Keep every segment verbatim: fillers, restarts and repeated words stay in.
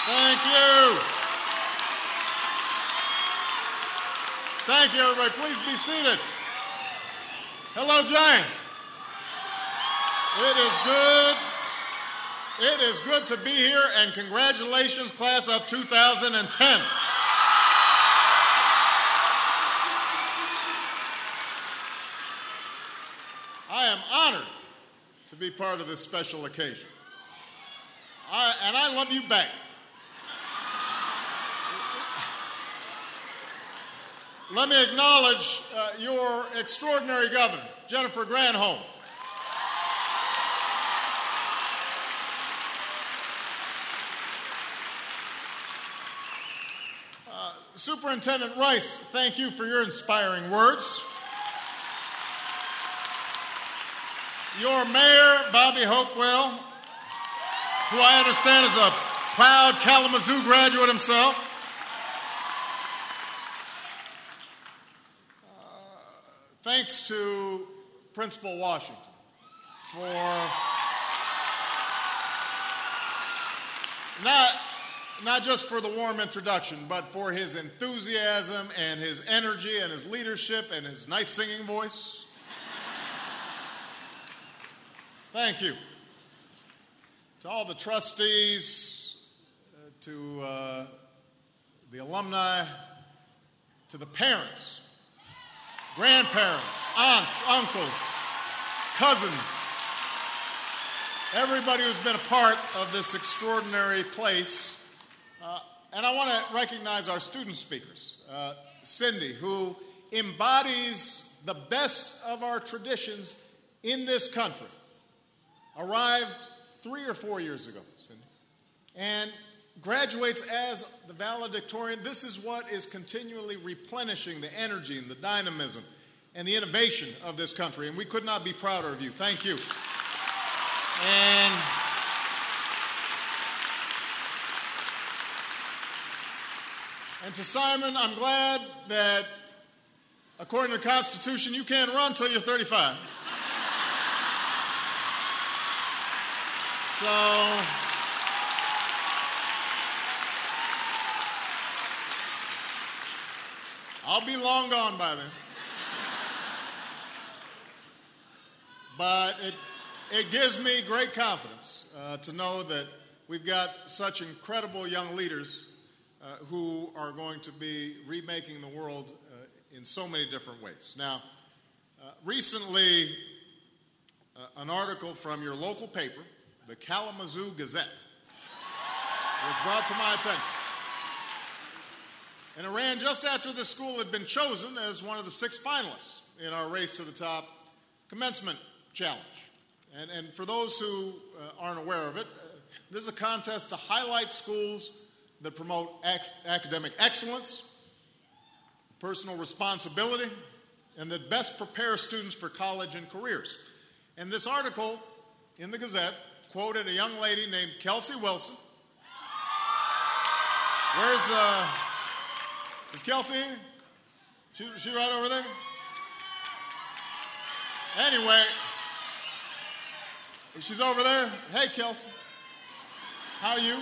Thank you. Thank you, everybody. Please be seated. Hello, Giants. It is good. It is good to be here, and congratulations, class of two thousand ten. I am honored to be part of this special occasion. I, and I love you back. Let me acknowledge uh, your extraordinary governor, Jennifer Granholm. Uh, Superintendent Rice, thank you for your inspiring words. Your mayor, Bobby Hopewell, who I understand is a proud Kalamazoo graduate himself. Thanks to Principal Washington for not, not just for the warm introduction, but for his enthusiasm and his energy and his leadership and his nice singing voice. Thank you. To all the trustees, uh, to uh, the alumni, to the parents, grandparents, aunts, uncles, cousins, everybody who's been a part of this extraordinary place. Uh, and I want to recognize our student speakers. Uh, Cindy, who embodies the best of our traditions in this country, arrived three or four years ago, Cindy, and graduates as the valedictorian. This is what is continually replenishing the energy and the dynamism and the innovation of this country, and we could not be prouder of you. Thank you. And and to Simon, I'm glad that according to the Constitution, you can't run till you're thirty-five. So I'll be long gone by then. But it, it gives me great confidence uh, to know that we've got such incredible young leaders uh, who are going to be remaking the world uh, in so many different ways. Now, uh, recently, uh, an article from your local paper, the Kalamazoo Gazette, was brought to my attention. And it ran just after the school had been chosen as one of the six finalists in our Race to the Top commencement challenge. And, and for those who uh, aren't aware of it, uh, this is a contest to highlight schools that promote ex- academic excellence, personal responsibility, and that best prepare students for college and careers. And this article in the Gazette quoted a young lady named Kelsey Wilson. Where's, uh, is Kelsey here? She, she right over there? Anyway, she's over there. Hey, Kelsey. How are you?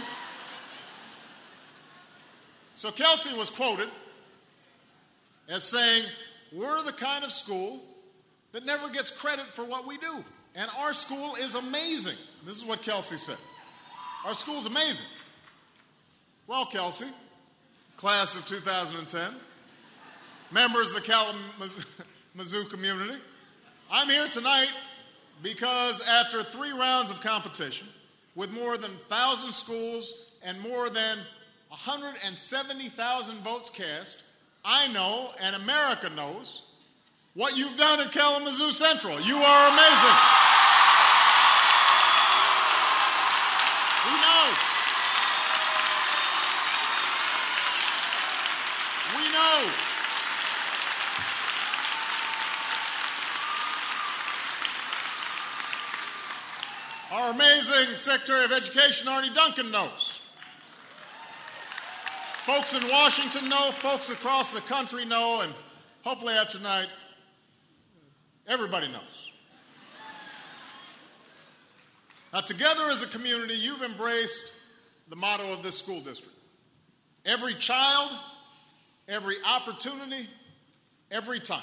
So Kelsey was quoted as saying, we're the kind of school that never gets credit for what we do. And our school is amazing. This is what Kelsey said. Our school's amazing. Well, Kelsey, class of two thousand ten, members of the Kalamazoo community, I'm here tonight because after three rounds of competition, with more than one thousand schools and more than one hundred seventy thousand votes cast, I know and America knows what you've done at Kalamazoo Central. You are amazing. We know. We know. Our amazing Secretary of Education, Arne Duncan, knows. Folks in Washington know, folks across the country know, and hopefully after tonight, everybody knows. Now, together as a community, you've embraced the motto of this school district. Every child, every opportunity, every time.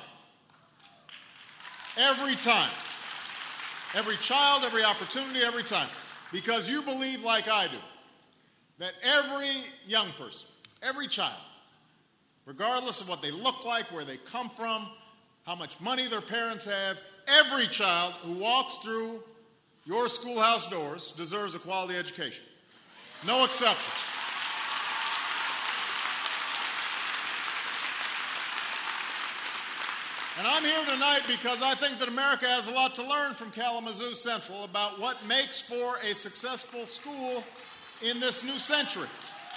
Every time. Every child, every opportunity, every time. Because you believe, like I do, that every young person, every child, regardless of what they look like, where they come from, how much money their parents have, every child who walks through your schoolhouse doors deserves a quality education. No exception. And I'm here tonight because I think that America has a lot to learn from Kalamazoo Central about what makes for a successful school in this new century.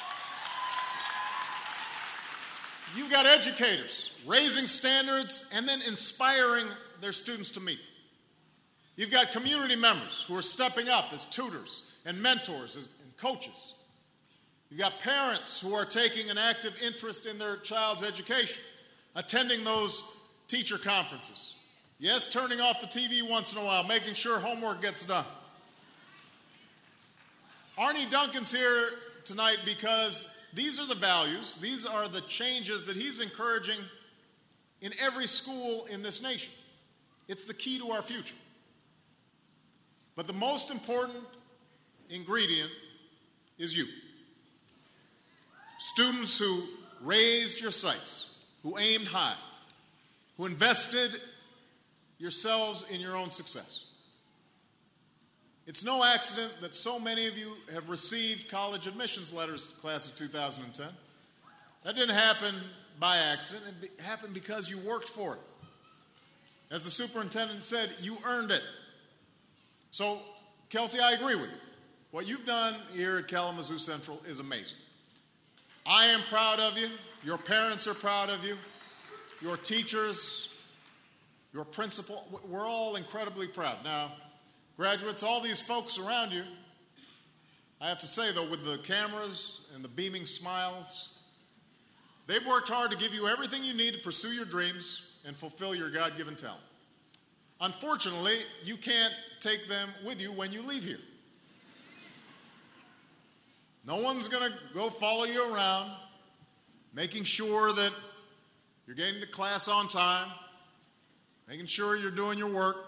You've got educators raising standards and then inspiring their students to meet. You've got community members who are stepping up as tutors and mentors and coaches. You've got parents who are taking an active interest in their child's education, attending those teacher conferences. Yes, turning off the T V once in a while, making sure homework gets done. Arnie Duncan's here tonight because these are the values, these are the changes that he's encouraging in every school in this nation. It's the key to our future. But the most important ingredient is you. Students who raised your sights, who aimed high, who invested yourselves in your own success. It's no accident that so many of you have received college admissions letters, class of two thousand ten. That didn't happen by accident. It happened because you worked for it. As the superintendent said, you earned it. So, Kelsey, I agree with you. What you've done here at Kalamazoo Central is amazing. I am proud of you. Your parents are proud of you. Your teachers, your principal, we're all incredibly proud. Now, graduates, all these folks around you, I have to say, though, with the cameras and the beaming smiles, they've worked hard to give you everything you need to pursue your dreams and fulfill your God-given talent. Unfortunately, you can't take them with you when you leave here. No one's going to go follow you around, making sure that you're getting to class on time, making sure you're doing your work.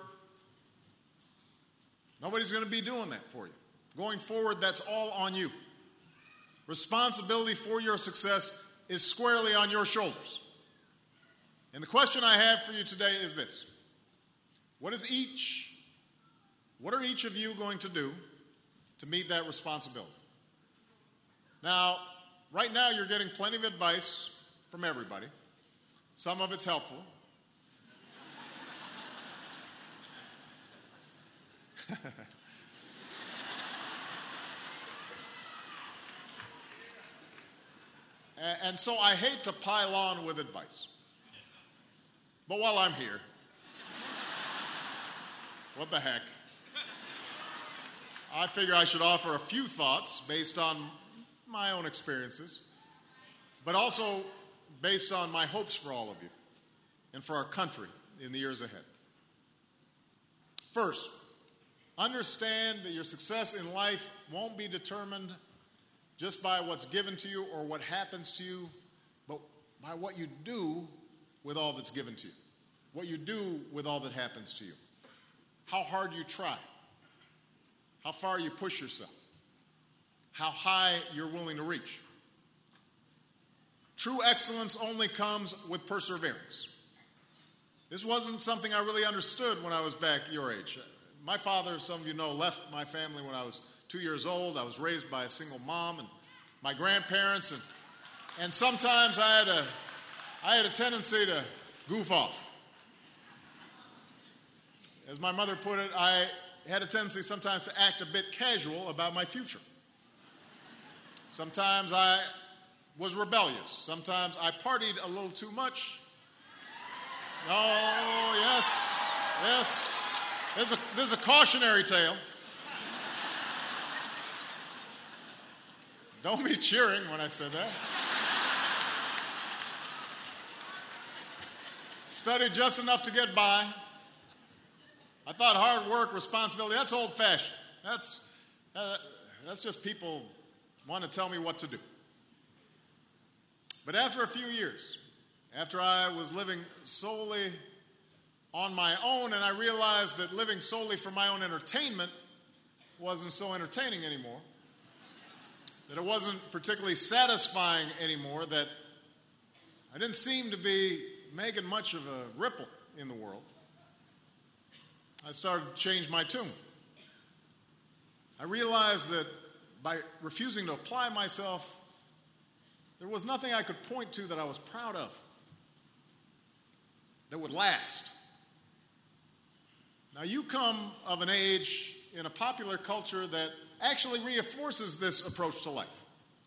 Nobody's going to be doing that for you. Going forward, that's all on you. Responsibility for your success is squarely on your shoulders. And the question I have for you today is this. What is each, what are each of you going to do to meet that responsibility? Now, right now you're getting plenty of advice from everybody. Some of it's helpful. And so I hate to pile on with advice. But while I'm here, what the heck, I figure I should offer a few thoughts based on my own experiences, but also based on my hopes for all of you and for our country in the years ahead. First, understand that your success in life won't be determined just by what's given to you or what happens to you, but by what you do with all that's given to you, what you do with all that happens to you, how hard you try, how far you push yourself, how high you're willing to reach. True excellence only comes with perseverance. This wasn't something I really understood when I was back your age. My father, some of you know, left my family when I was two years old. I was raised by a single mom and my grandparents, and, and sometimes I had, a, I had a tendency to goof off. As my mother put it, I had a tendency sometimes to act a bit casual about my future. Sometimes I was rebellious. Sometimes I partied a little too much. Oh, yes, yes. There's a, there's a cautionary tale. Don't be cheering when I said that. Studied just enough to get by. I thought hard work, responsibility, that's old-fashioned. That's, uh, that's just people wanted to tell me what to do. But after a few years, after I was living solely on my own, and I realized that living solely for my own entertainment wasn't so entertaining anymore, that it wasn't particularly satisfying anymore, that I didn't seem to be making much of a ripple in the world, I started to change my tune. I realized that by refusing to apply myself, there was nothing I could point to that I was proud of that would last. Now, you come of an age in a popular culture that actually reinforces this approach to life.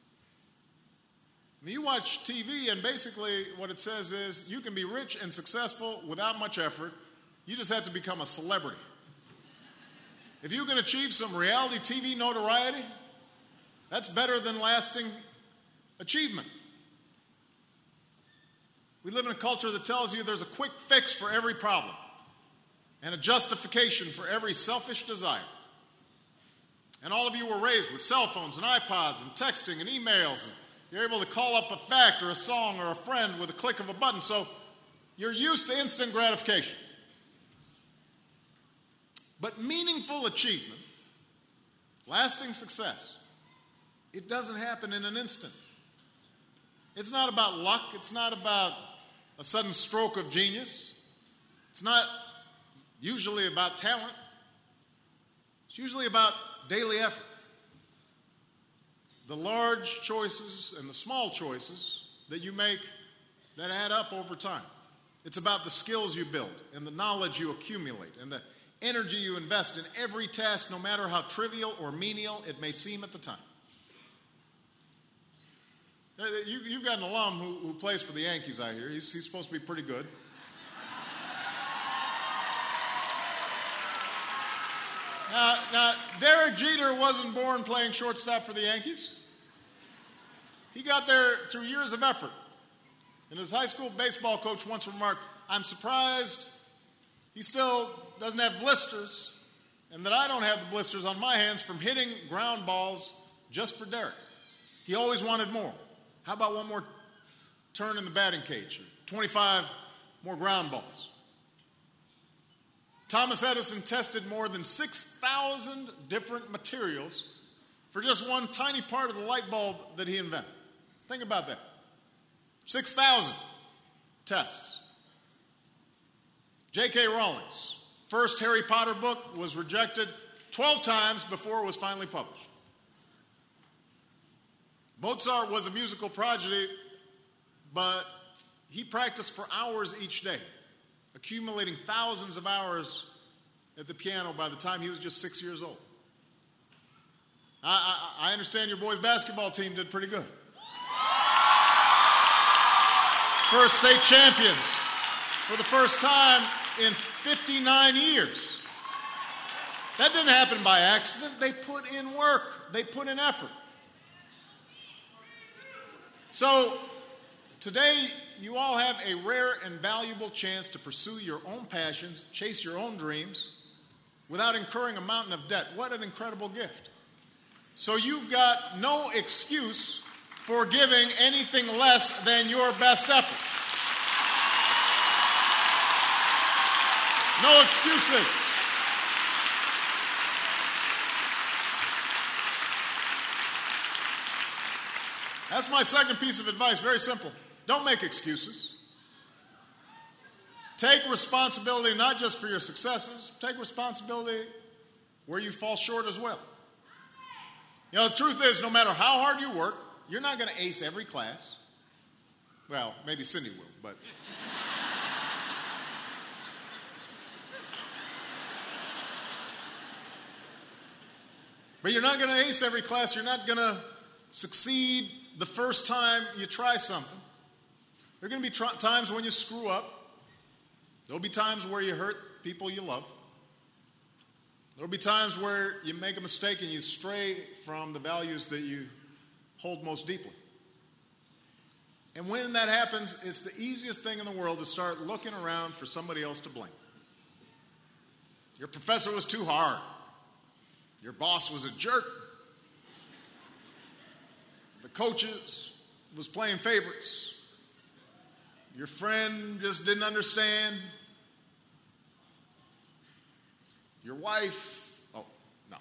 You watch T V, and basically what it says is you can be rich and successful without much effort. You just have to become a celebrity. If you can achieve some reality T V notoriety, that's better than lasting achievement. We live in a culture that tells you there's a quick fix for every problem and a justification for every selfish desire. And all of you were raised with cell phones and iPods and texting and emails, and you're able to call up a fact or a song or a friend with a click of a button, so you're used to instant gratification. But meaningful achievement, lasting success, it doesn't happen in an instant. It's not about luck. It's not about a sudden stroke of genius. It's not usually about talent. It's usually about daily effort. The large choices and the small choices that you make that add up over time. It's about the skills you build and the knowledge you accumulate and the energy you invest in every task, no matter how trivial or menial it may seem at the time. You, you've got an alum who, who plays for the Yankees, I hear. He's, he's supposed to be pretty good. Now, now, Derek Jeter wasn't born playing shortstop for the Yankees. He got there through years of effort. And his high school baseball coach once remarked, "I'm surprised he still doesn't have blisters, and that I don't have the blisters on my hands from hitting ground balls just for Derek. He always wanted more. How about one more turn in the batting cage, or twenty-five more ground balls?" Thomas Edison tested more than six thousand different materials for just one tiny part of the light bulb that he invented. Think about that. six thousand tests. J K Rowling's first Harry Potter book was rejected twelve times before it was finally published. Mozart was a musical prodigy, but he practiced for hours each day, accumulating thousands of hours at the piano by the time he was just six years old. I, I, I understand your boys' basketball team did pretty good. First state champions for the first time in fifty-nine years. That didn't happen by accident. They put in work. They put in effort. So, today, you all have a rare and valuable chance to pursue your own passions, chase your own dreams, without incurring a mountain of debt. What an incredible gift. So you've got no excuse for giving anything less than your best effort. No excuses. That's my second piece of advice, very simple. Don't make excuses. Take responsibility not just for your successes, take responsibility where you fall short as well. You know, the truth is, no matter how hard you work, you're not going to ace every class. Well, maybe Cindy will, but... But you're not going to ace every class. You're not going to succeed the first time you try something. There are going to be tr- times when you screw up. There'll be times where you hurt people you love. There'll be times where you make a mistake and you stray from the values that you hold most deeply. And when that happens, it's the easiest thing in the world to start looking around for somebody else to blame. Your professor was too hard. Your boss was a jerk. coaches was playing favorites. Your friend just didn't understand. Your wife, oh, no.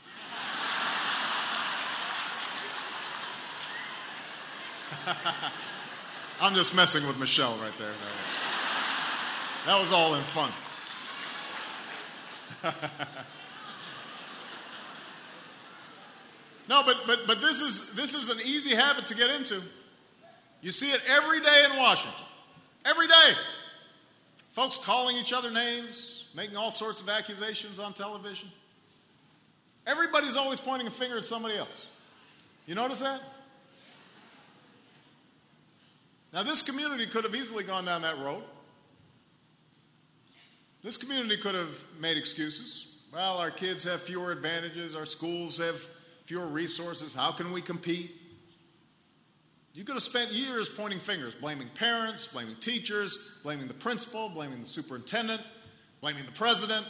I'm just messing with Michelle right there. That was, that was all in fun. No, but but but this is this is an easy habit to get into. You see it every day in Washington. Every day. Folks calling each other names, making all sorts of accusations on television. Everybody's always pointing a finger at somebody else. You notice that? Now, this community could have easily gone down that road. This community could have made excuses. Well, our kids have fewer advantages. Our schools have fewer resources. How can we compete? You could have spent years pointing fingers, blaming parents, blaming teachers, blaming the principal, blaming the superintendent, blaming the president.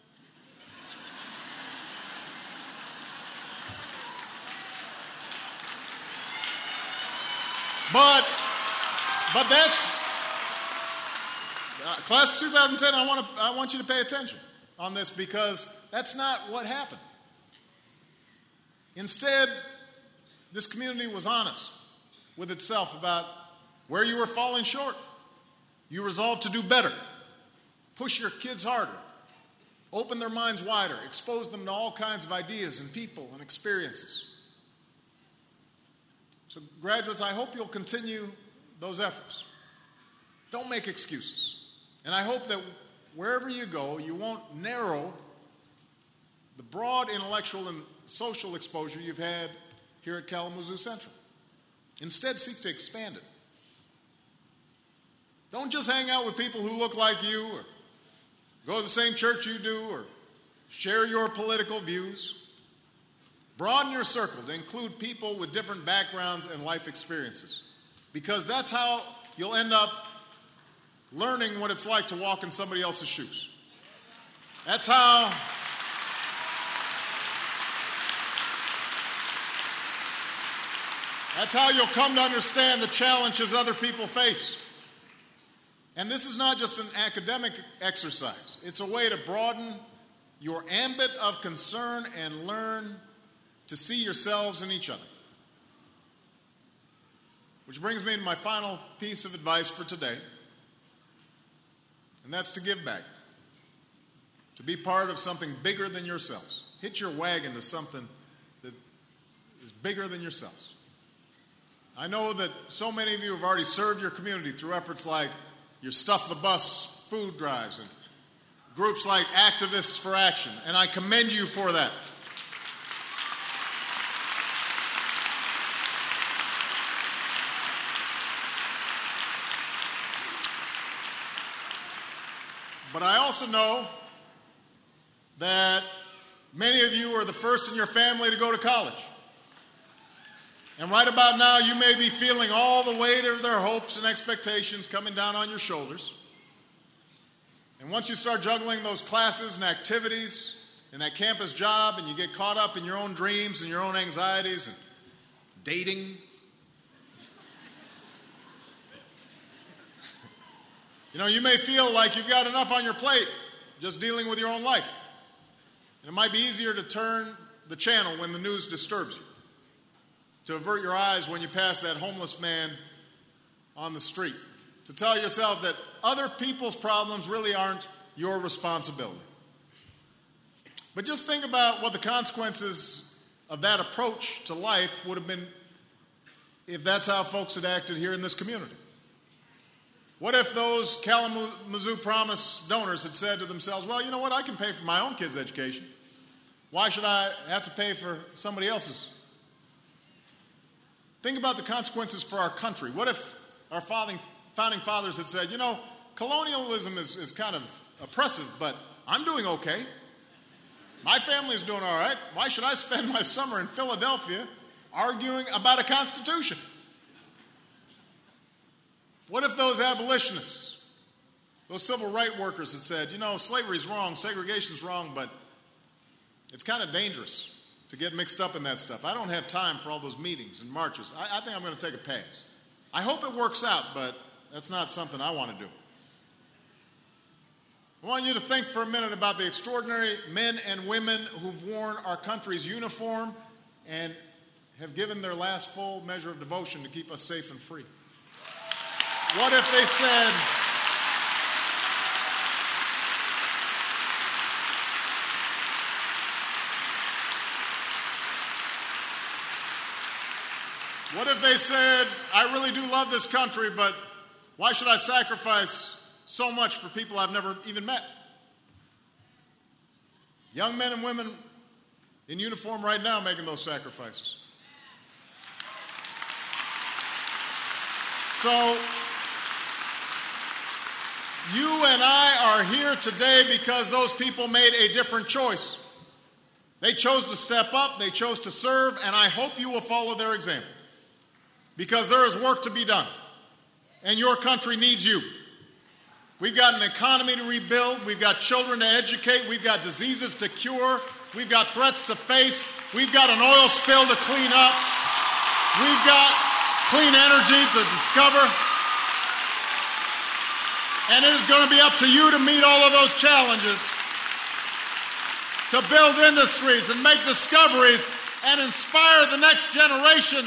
But, but that's, uh, class of two thousand ten, I want to, I want you to pay attention on this because that's not what happened. Instead, this community was honest with itself about where you were falling short. You resolved to do better, push your kids harder, open their minds wider, expose them to all kinds of ideas and people and experiences. So graduates, I hope you'll continue those efforts. Don't make excuses. And I hope that wherever you go, you won't narrow the broad intellectual and social exposure you've had here at Kalamazoo Central. Instead, seek to expand it. Don't just hang out with people who look like you or go to the same church you do or share your political views. Broaden your circle to include people with different backgrounds and life experiences, because that's how you'll end up learning what it's like to walk in somebody else's shoes. That's how That's how you'll come to understand the challenges other people face. And this is not just an academic exercise. It's a way to broaden your ambit of concern and learn to see yourselves in each other. Which brings me to my final piece of advice for today, and that's to give back, to be part of something bigger than yourselves. Hitch your wagon to something that is bigger than yourselves. I know that so many of you have already served your community through efforts like your Stuff the Bus food drives and groups like Activists for Action, and I commend you for that. But I also know that many of you are the first in your family to go to college. And right about now, you may be feeling all the weight of their hopes and expectations coming down on your shoulders. And once you start juggling those classes and activities and that campus job, and you get caught up in your own dreams and your own anxieties and dating, you know, you may feel like you've got enough on your plate just dealing with your own life. And it might be easier to turn the channel when the news disturbs you, to avert your eyes when you pass that homeless man on the street, to tell yourself that other people's problems really aren't your responsibility. But just think about what the consequences of that approach to life would have been if that's how folks had acted here in this community. What if those Kalamazoo Promise donors had said to themselves, well, you know what, I can pay for my own kids' education. Why should I have to pay for somebody else's? Think about the consequences for our country. What if our founding, founding fathers had said, you know, colonialism is, is kind of oppressive, but I'm doing okay. My family is doing all right. Why should I spend my summer in Philadelphia arguing about a constitution? What if those abolitionists, those civil rights workers had said, you know, slavery's wrong, segregation's wrong, but it's kind of dangerous to get mixed up in that stuff. I don't have time for all those meetings and marches. I, I think I'm going to take a pass. I hope it works out, but that's not something I want to do. I want you to think for a minute about the extraordinary men and women who've worn our country's uniform and have given their last full measure of devotion to keep us safe and free. What if they said, what if they said, I really do love this country, but why should I sacrifice so much for people I've never even met? Young men and women in uniform right now making those sacrifices. So, you and I are here today because those people made a different choice. They chose to step up, they chose to serve, and I hope you will follow their example. Because there is work to be done, and your country needs you. We've got an economy to rebuild, we've got children to educate, we've got diseases to cure, we've got threats to face, we've got an oil spill to clean up, we've got clean energy to discover, and it is going to be up to you to meet all of those challenges, to build industries and make discoveries and inspire the next generation.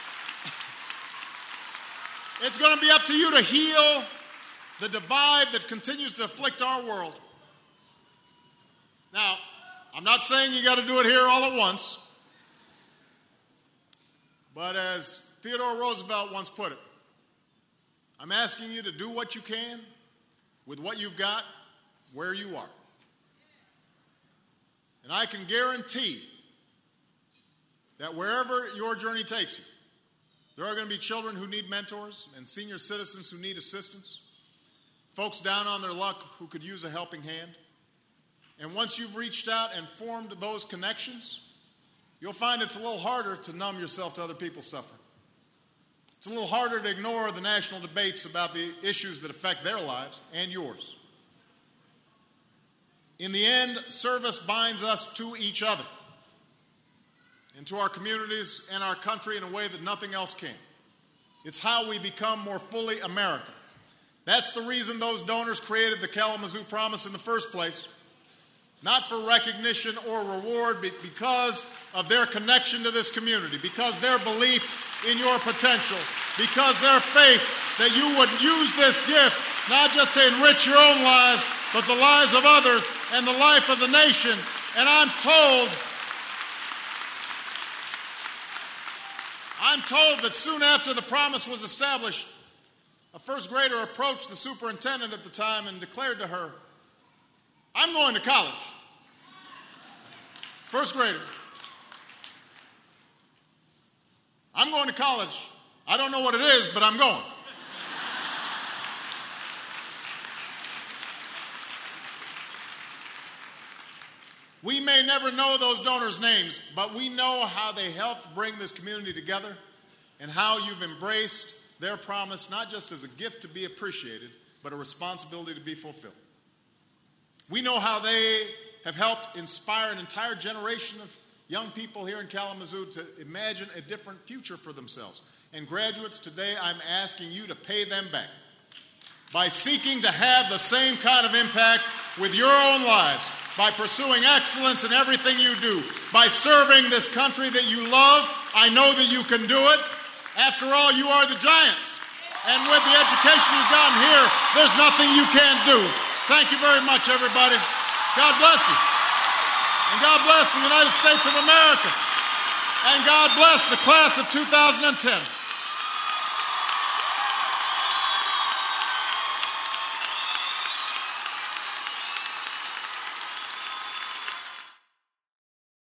It's going to be up to you to heal the divide that continues to afflict our world. Now, I'm not saying you got to do it here all at once, but as Theodore Roosevelt once put it, I'm asking you to do what you can with what you've got where you are. And I can guarantee that wherever your journey takes you, there are going to be children who need mentors and senior citizens who need assistance, folks down on their luck who could use a helping hand. And once you've reached out and formed those connections, you'll find it's a little harder to numb yourself to other people's suffering. It's a little harder to ignore the national debates about the issues that affect their lives and yours. In the end, service binds us to each other and to our communities and our country in a way that nothing else can. It's how we become more fully American. That's the reason those donors created the Kalamazoo Promise in the first place. Not for recognition or reward, but because of their connection to this community, because their belief in your potential, because their faith that you would use this gift not just to enrich your own lives, but the lives of others and the life of the nation. And I'm told I'm told that soon after the promise was established, a first grader approached the superintendent at the time and declared to her, I'm going to college. First grader. I'm going to college. I don't know what it is, but I'm going. We may never know those donors' names, but we know how they helped bring this community together and how you've embraced their promise, not just as a gift to be appreciated, but a responsibility to be fulfilled. We know how they have helped inspire an entire generation of young people here in Kalamazoo to imagine a different future for themselves. And graduates, today I'm asking you to pay them back by seeking to have the same kind of impact with your own lives, by pursuing excellence in everything you do, by serving this country that you love. I know that you can do it. After all, you are the giants. And with the education you've gotten here, there's nothing you can't do. Thank you very much, everybody. God bless you. And God bless the United States of America. And God bless the class of two thousand ten.